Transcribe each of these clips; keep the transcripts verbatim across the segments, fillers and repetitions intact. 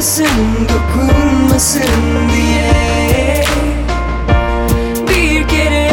karışmasın, dokunmasın diye. Bir kere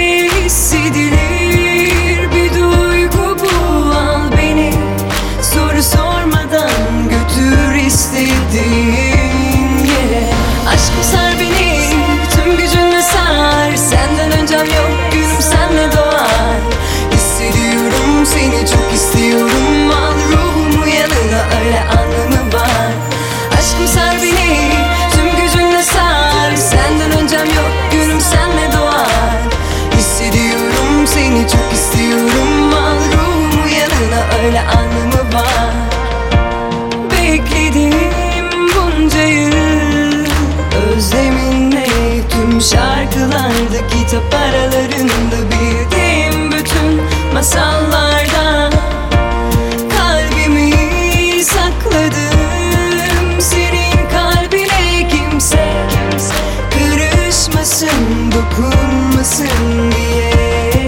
hissedilir bir duygu bu, al beni. Soru sormadan götür istediğin yere. Aşkım sar beni, tüm gücünle sar. Senden öncem yok, günüm senle doğar. Hissediyorum seni, çok istiyorum, al ruhumu yanına, öyle anlamı var. Aşkım sar beni, tüm gücünle sar. Senden öncem yok, günüm senle doğar. Hissediyorum seni, çok istiyorum, al ruhumu yanına, öyle anlamı var. Bekledim bunca yıl özleminle, tüm şarkılarda, kitap aralarında, bildiğim bütün masallarda. Kalbimi sakladım, senin kalbine kimse karışmasın, dokunmasın diye.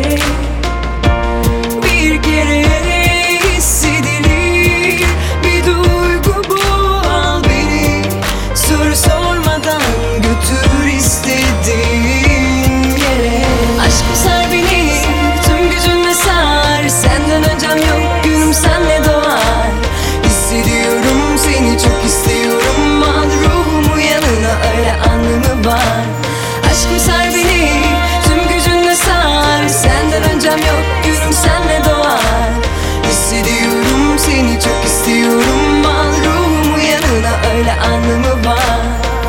Bir kere hissedilir bir duygu bu, al beni. Soru sormadan götür istediğin yere. Aşkım sar beni, tüm gücünle sar. Senden öncem yok, günüm senle doğar. Hissediyorum seni, çok istiyorum, al ruhumu yanına, öyle anlamı var. Aşkım sar beni, tüm gücünle sar. Senden öncem yok, günüm senle doğar. Hissediyorum seni, çok istiyorum, al ruhumu yanına, öyle anlamı var.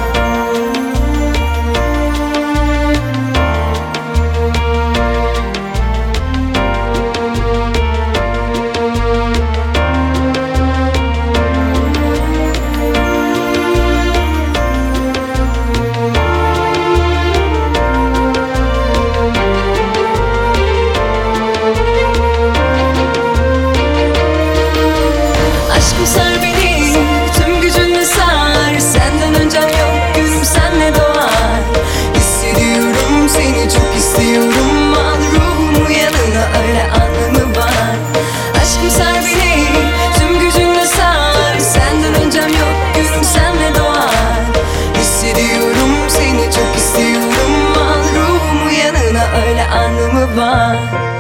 Aşkım sar beni, tüm gücünle sar. Senden öncem yok, günüm senle doğar. Hissediyorum seni, çok istiyorum, al ruhumu yanına, öyle anlamı var. Aşkım sar beni, tüm gücünle sar. Senden öncem yok, günüm senle doğar. Hissediyorum seni, çok istiyorum, al ruhumu yanına, öyle anlamı var.